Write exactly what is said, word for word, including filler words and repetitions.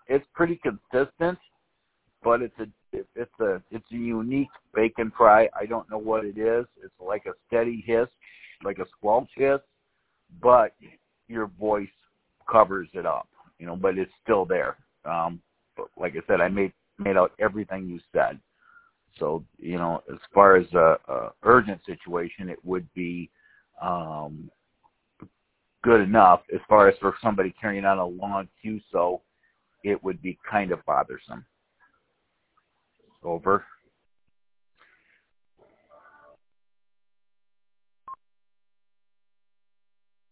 it's pretty consistent, but it's a it's a it's a unique bacon fry. I don't know what it is. It's like a steady hiss, like a squelch hiss, but your voice covers it up, you know. But it's still there. Um, but like I said, I made made out everything you said. So, you know, as far as a, a urgent situation, it would be um, good enough. As far as for somebody carrying on a long Q S O, it would be kind of bothersome. Over.